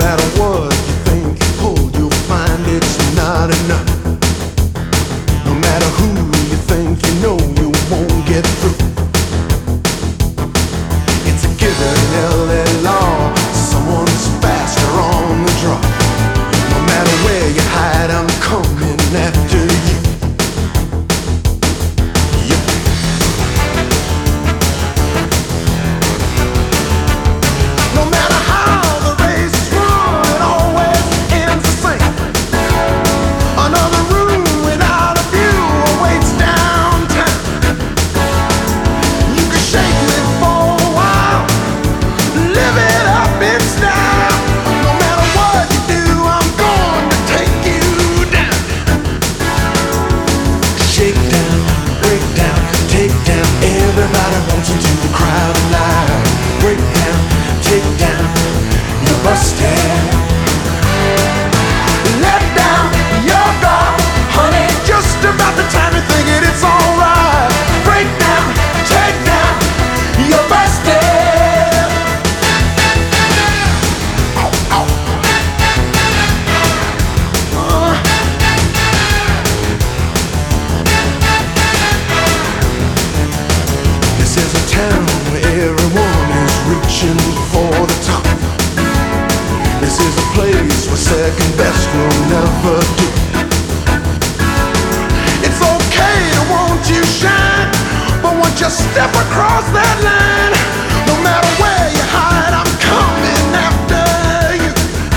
matter what you think you pull, you'll find it's not enough. No matter who you think you know, you won't get through. It's a given LA law, someone's faster on the draw. No matter where you hide, I'm coming after you. Yep. No matter how the race is run, it always ends the same. Another room without a view awaits downtown. You can shake me for a while, live it up in style. No matter what you do, I'm going to take you down. Shake down, break down, take down. Everybody wants into the crowd alive. Break down, take down, you're busted. Let down your guard, honey. Just about the time you're thinking it's alright. Break down, take down, you're busted. Ow, ow. This is a town where everyone is reaching for the top. This is a place where second best will never do. It's okay to want you shine, but once you step across that line, no matter where you hide, I'm coming after you.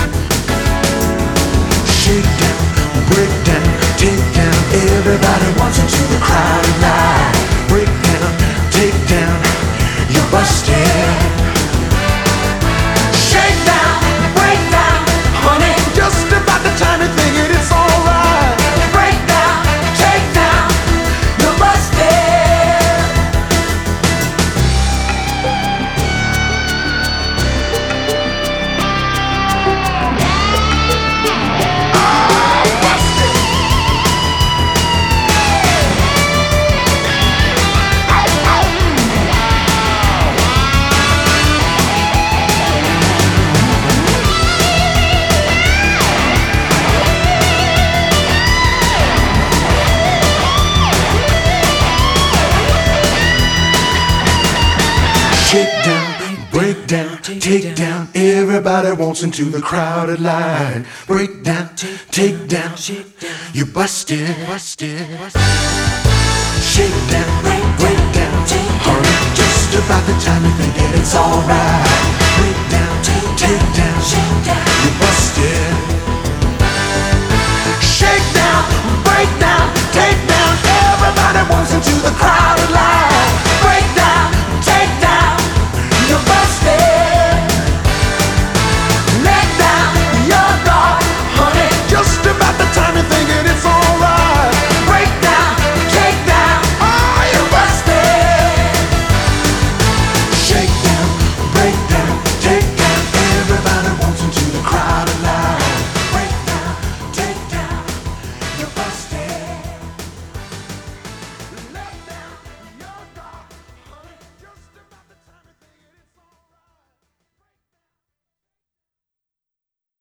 Shake down, break down, take down. Everybody wants into the crowd alive. Break down, take down, you're busted. Shake down, break down, honey. Just about the time you're thinking it's alright. Break down, take down, you're busted. Busted. Shake down, break down, take down. Everybody wants into the crowded line. Break down, take down, you're busted. Shake down, break down, honey. Just about the time you think it's alright.